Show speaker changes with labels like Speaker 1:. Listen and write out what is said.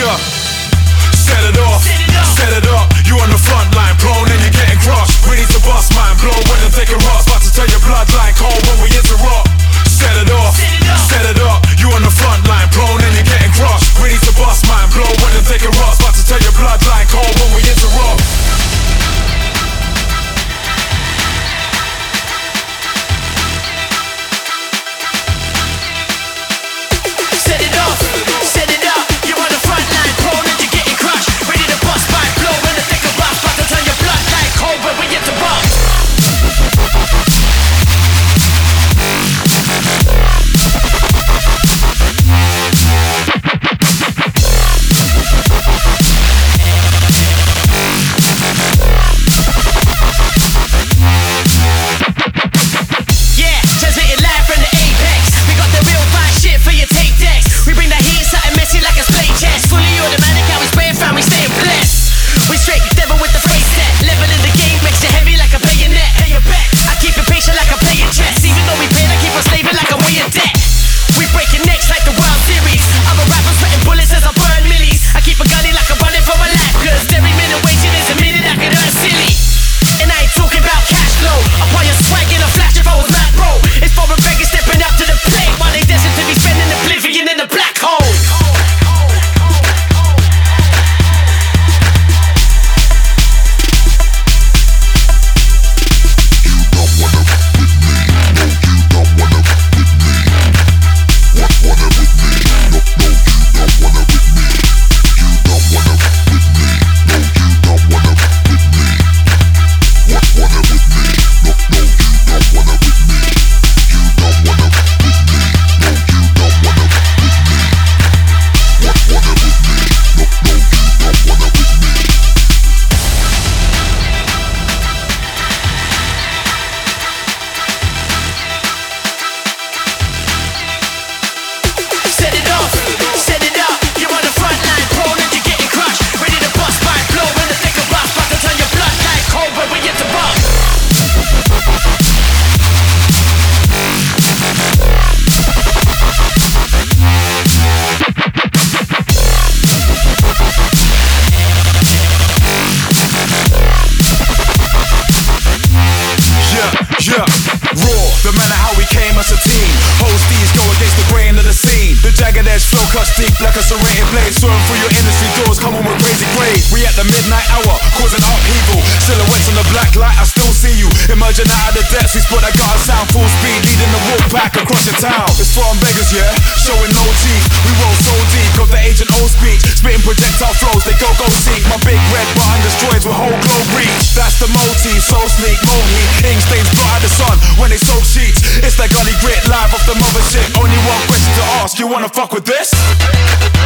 Speaker 1: Yeah, set it off, set it up. You on the front line, prone and you're getting crushed. We need to bust mine, blow when the thick and rust. About to turn your bloodline cold when we interrupt. Set it off, set it up. You on the front line, prone and you're getting crushed. We need to bust mine, blow when the thick and rust. About to turn your bloodline cold when we interrupt. Yeah, raw, the manner how we came as a team. Host these go against the grain of the scene. The jagged edge flow cuts deep like a serrated blade. Swerving through your industry doors, come on with crazy grade. We at the midnight hour, causing upheaval. Silhouettes on the black light, I still see you. Emerging out of the depths, we spot that guard sound. Full speed, leading the walk back across your town. It's from beggars, yeah, showing no teeth. We roll so deep, got the agent old speech. Spitting projectile flows, they go seek. My big red button destroys with whole globe reach. That's the motif, so sneak, mohi. Ink stains blot out the sun when they soak sheets. It's like gully grit, live off the mother shit. Only one question to ask, you wanna fuck with this?